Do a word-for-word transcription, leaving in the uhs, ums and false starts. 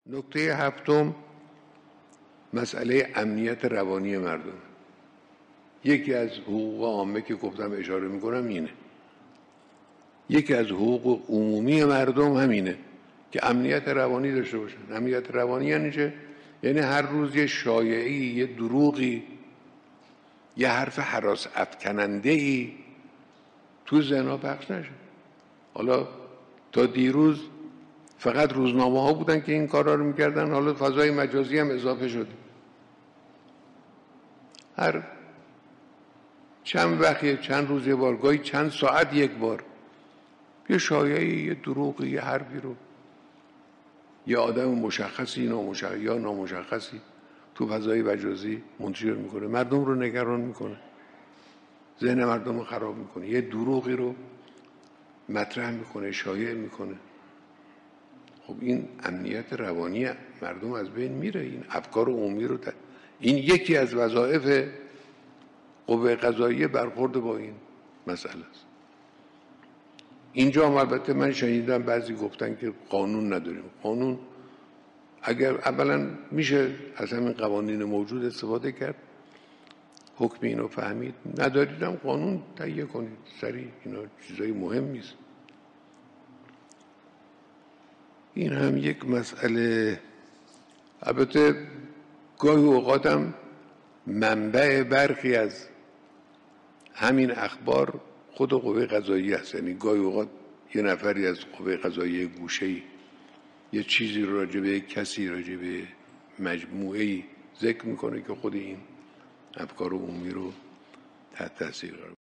نکته هفتم مسئله امنیت روانی مردم. یکی از حقوق عامه که گفتم اشاره میکنم اینه. یکی از حقوق عمومی مردم همینه که امنیت روانی داشته باشن. امنیت روانی یعنی چه؟ یعنی هر روز یه شایعی، یه دروغی، یه حرف هراس افکننده‌ای تو ذهن‌ها پخش نشه. حالا تا دیروز فقط روزنامه ها بودن که این کارا رو میکردن، حالا فضای مجازی هم اضافه شده. هر چند وقت، چند روز یه بار، گاهی چند ساعت یک بار یه شایعی، یه دروغی، یه حرفی رو یه آدم مشخصی نامشخص یا نامشخصی تو فضای مجازی منتشر میکنه، مردم رو نگران میکنه، ذهن مردم رو خراب میکنه، یه دروغی رو مطرح میکنه، شایع میکنه. خب این امنیت روانی مردم از بین میره. این افکار عمومی رو ده. این یکی از وظایف قوه قضاییه برخورد با این مسئله است. اینجا هم البته من شنیدم بعضی گفتن که قانون نداریم. قانون اگر اولا میشه از همین قوانین موجود استفاده کرد، حکم اینو فهمید، نداریدم قانون تهیه کنید سریع. اینا چیزای مهمی است. این هم یک مسئله. البته گاهی اوقاتم منبع برخی از همین اخبار خود قوه قضاییه است. یعنی گاهی اوقات یه نفری از قوه قضاییه گوشه‌ای یه چیزی رو راجع به کسی، راجع به مجموعه‌ای ذکر میکنه که خود این افکار عمومی رو تحت تاثیر قرار